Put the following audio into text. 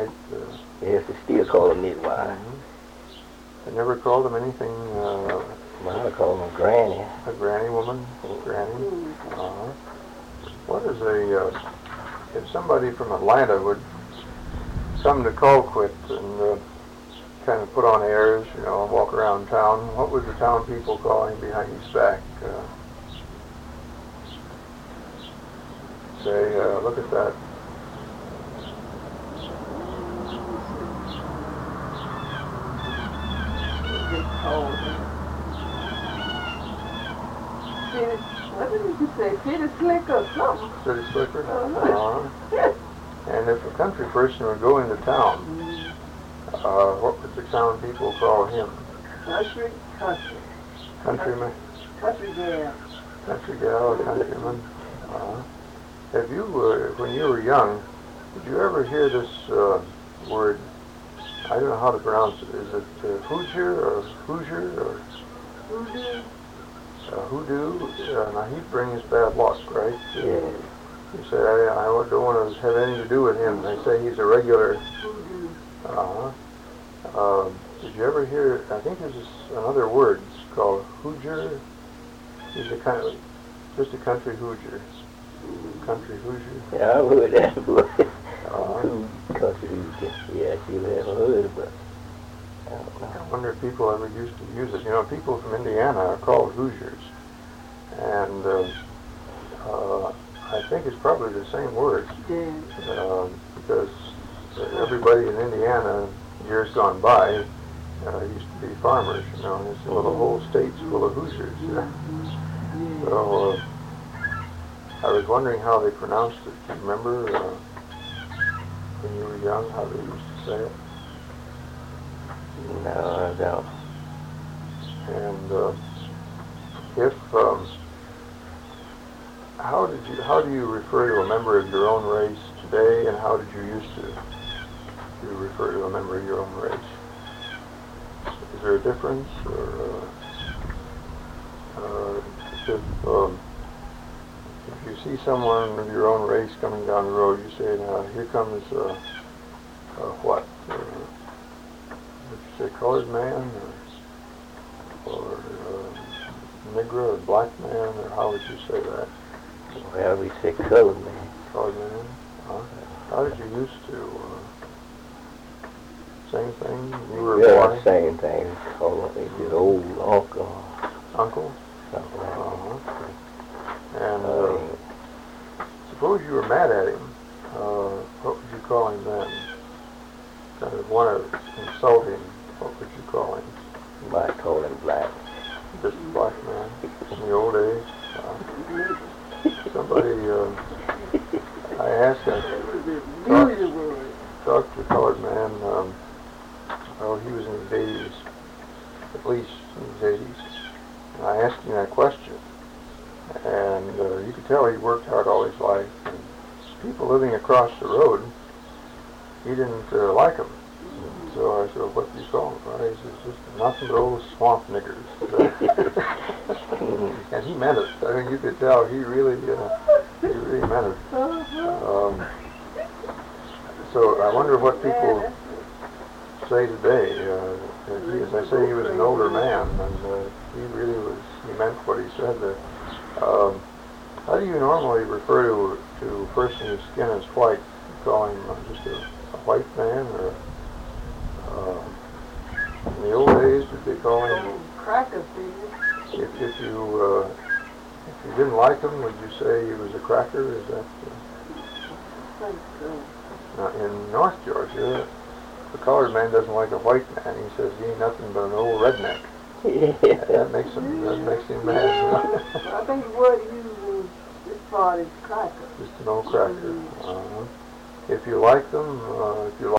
right? Yes, they still call them midwives. They never called them anything. Well, I call them granny. A granny woman, granny. What is if somebody from Atlanta would come to Colquitt and kind of put on airs, walk around town, what would the town people call him behind his back? Say, look at that. What did you say? City Slicker or something? City Slicker? And if a country person would go into town, what would the town people call him? Country. Countryman? Country gal. Country gal or countryman? Have you, when you were young, did you ever hear this word? I don't know how to pronounce it. Is it Hoosier or Hoosier or Hoodoo? Hoodoo? Now he'd bring us bad luck, right? Yeah. You say, I don't want to have anything to do with him. They say he's a regular. Hoodoo. Did you ever hear? I think there's another word. It's called Hoosier. He's just a country Hoosier. Country Hoosier. Yeah, I heard that word. Country Hoosier. Yeah, you haven't heard it, but I don't know. I wonder if people ever used to use it. People from Indiana are called Hoosiers, and I think it's probably the same word. Because everybody in Indiana, years gone by, used to be farmers. And the whole state's full of Hoosiers. So I was wondering how they pronounced it. Do you remember when you were young how they used to say it? No, I don't. And how do you refer to a member of your own race today, and how did you used to refer to a member of your own race? Is there a difference, or if you see someone of your own race coming down the road, you say, "Now here comes what? Would you say colored man, or Negro, or black man, or how would you say that?" Well, we say colored man. Colored man. How did you used to? Same thing. You were Yeah, born. same thing. Call it the old uncle. Uncle. Something like that. And suppose you were mad at him. What would you call him then? Kind of want to insult him. What would you call him? I call him black. Just a black man in the old days. Somebody, I asked him, talked to a colored man, he was in his 80s, at least in his 80s, and I asked him that question, and you could tell he worked hard all his life, and people living across the road, he didn't like them. So I said, "What do you call them?" Well, he says, "Just nothing but old swamp niggers." And he meant it. I mean, you could tell he really meant it. So I wonder what people say today. As I say, he was an older man, and he meant what he said. How do you normally refer to a person whose skin is white? You call him just a white man, or in the old days, did they call him Cracker if you didn't like him, would you say he was a cracker? Is that now in North Georgia, the colored man doesn't like a white man. He says he ain't nothing but an old redneck. Yeah. That makes him mad. I think the word he used in this part is cracker. Just an old cracker. If you like them, if you